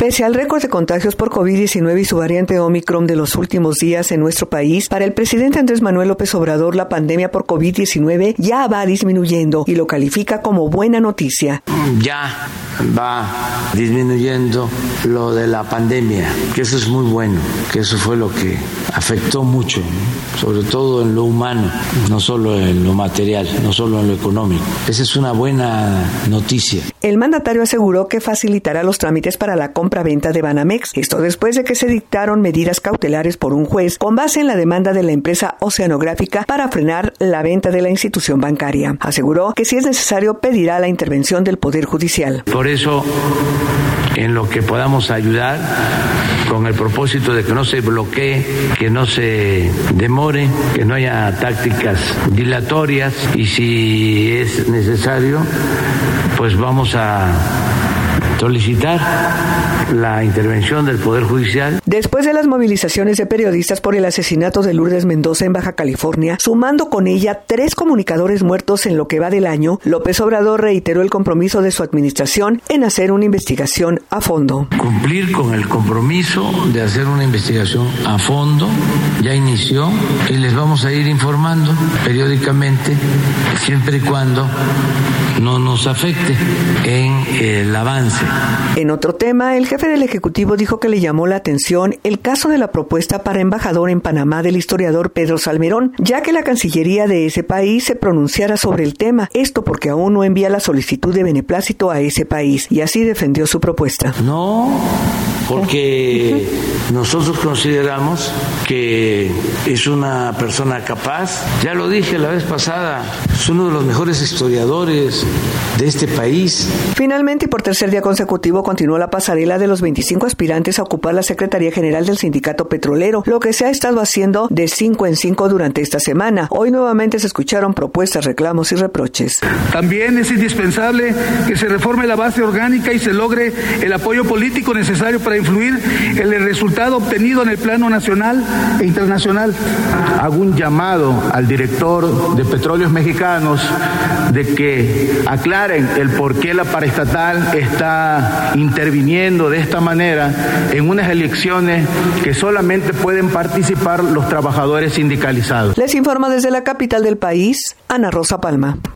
Pese al récord de contagios por COVID-19 y su variante Omicron de los últimos días en nuestro país, para el presidente Andrés Manuel López Obrador, la pandemia por COVID-19 ya va disminuyendo y lo califica como buena noticia. Ya va disminuyendo lo de la pandemia, que eso es muy bueno, que eso fue lo que afectó mucho, ¿no? Sobre todo en lo humano, no solo en lo material, no solo en lo económico. Esa es una buena noticia. El mandatario aseguró que facilitará los trámites para la compra-venta de Banamex, esto después de que se dictaron medidas cautelares por un juez con base en la demanda de la empresa oceanográfica para frenar la venta de la institución bancaria. Aseguró que si es necesario pedirá la intervención del Poder Judicial. Por eso, en lo que podamos ayudar, con el propósito de que no se bloquee, que no se demore, que no haya tácticas dilatorias y si es necesario, pues vamos a solicitar la intervención del Poder Judicial. Después de las movilizaciones de periodistas por el asesinato de Lourdes Mendoza en Baja California, sumando con ella 3 comunicadores muertos en lo que va del año, López Obrador reiteró el compromiso de su administración en hacer una investigación a fondo. Cumplir con el compromiso de hacer una investigación a fondo, ya inició y les vamos a ir informando periódicamente, siempre y cuando no nos afecte en el avance. En otro tema, el jefe del Ejecutivo dijo que le llamó la atención el caso de la propuesta para embajador en Panamá del historiador Pedro Salmerón, ya que la Cancillería de ese país se pronunciara sobre el tema, esto porque aún no envía la solicitud de beneplácito a ese país, y así defendió su propuesta. No, porque nosotros consideramos que es una persona capaz, ya lo dije la vez pasada, es uno de los mejores historiadores de este país. Finalmente, y por tercer día consecutivo, continuó la pasarela de los 25 aspirantes a ocupar la Secretaría General del Sindicato Petrolero, lo que se ha estado haciendo de 5 en 5 durante esta semana. Hoy nuevamente se escucharon propuestas, reclamos y reproches. También es indispensable que se reforme la base orgánica y se logre el apoyo político necesario para influir en el resultado obtenido en el plano nacional e internacional. Hago un llamado al director de Petróleos Mexicanos de que aclaren el por qué la paraestatal está interviniendo de esta manera en unas elecciones que solamente pueden participar los trabajadores sindicalizados. Les informa desde la capital del país, Ana Rosa Palma.